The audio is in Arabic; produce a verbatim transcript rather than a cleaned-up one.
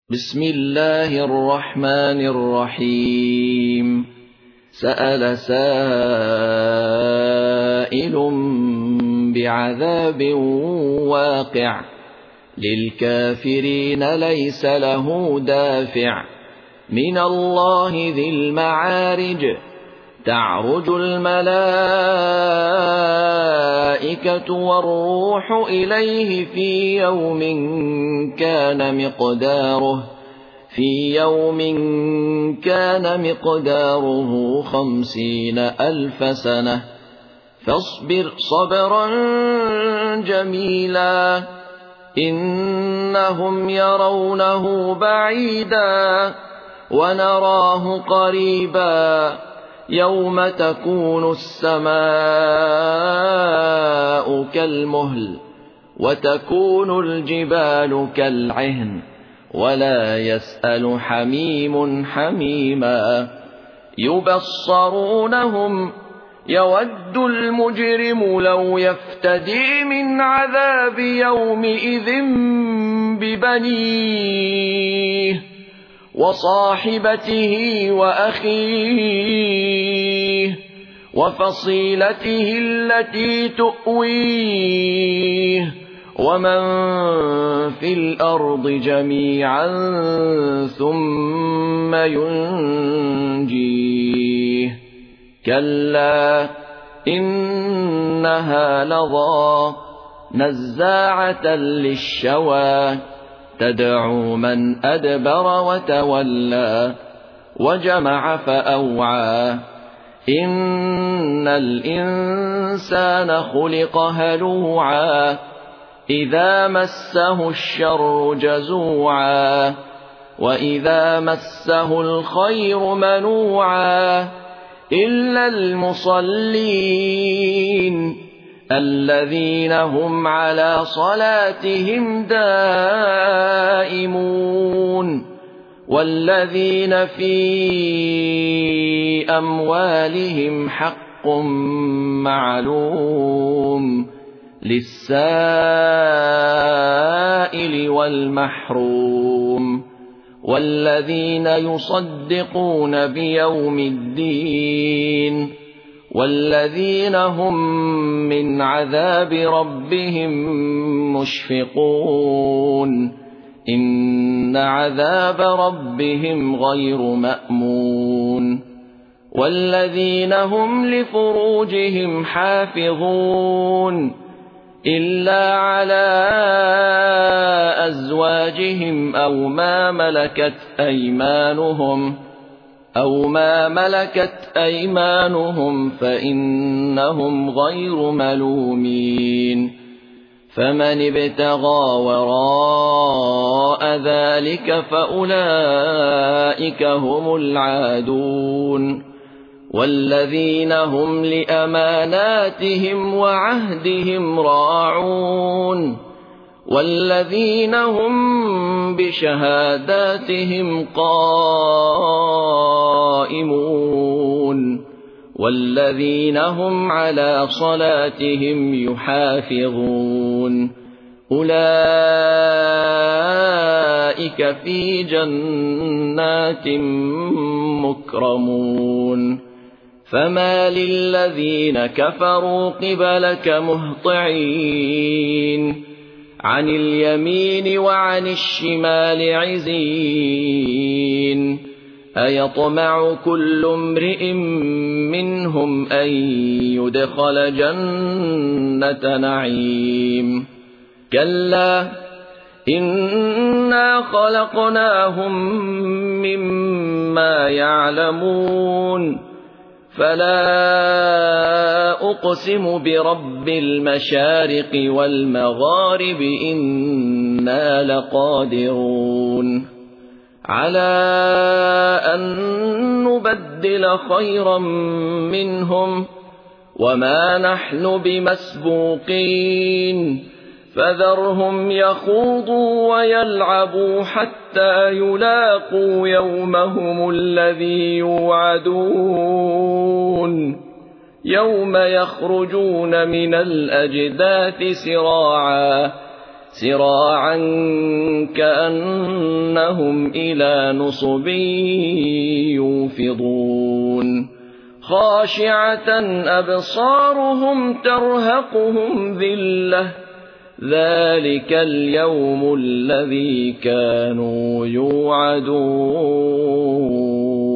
بسم الله الرحمن الرحيم. سأل سائل بعذاب واقع للكافرين ليس له دافع من الله ذي المعارج. تعرج الملائكة والروح إليه في يوم كان مقداره في يوم كان مقداره خمسين ألف سنة فاصبر صبرا جميلا إنهم يرونه بعيدا ونراه قريبا يوم تكون السماء كالمهل وتكون الجبال كالعهن ولا يسأل حميم حميما يبصرونهم يود المجرم لو يفتدي من عذاب يومئذ ببنيه وصاحبته وأخيه وفصيلته التي تؤويه ومن في الأرض جميعا ثم ينجيه كلا إنها لظى نزاعة للشوى تدعو من أدبر وتولى وجمع فأوعى إن الإنسان خلق هلوعا إذا مسه الشر جزوعا وإذا مسه الخير منوعا إلا المصلين الذين هم على صلاتهم دائمون والذين في أموالهم حق معلوم للسائل والمحروم والذين يصدقون بيوم الدين والذين هم من عذاب ربهم مشفقون إن عذاب ربهم غير مأمون والذين هم لفروجهم حافظون إلا على أزواجهم أو ما ملكت أيمانهم أو ما ملكت أيمانهم فإنهم غير ملومين فمن ابتغى وراء ذلك فأولئك هم العادون والذين هم لأماناتهم وعهدهم راعون والذين هم بشهاداتهم قائمون والذين هم على صلاتهم يحافظون أولئك في جنات مكرمون فما للذين كفروا قبلك مهطعين عن اليمين وعن الشمال عزين أيطمع كل امرئ منهم أن يدخل جنة نعيم كلا إنا خلقناهم مما يعلمون فلا أقسم برب المشارق والمغارب إنا لقادرون على أن نبدل خيرا منهم وما نحن بمسبوقين فذرهم يخوضوا ويلعبوا حتى يلاقوا يومهم الذي يوعدون يوم يخرجون من الأجداث سراعا سراعا كأنهم إلى نصب يوفضون خاشعة أبصارهم ترهقهم ذلة ذلك اليوم الذي كانوا يوعدون.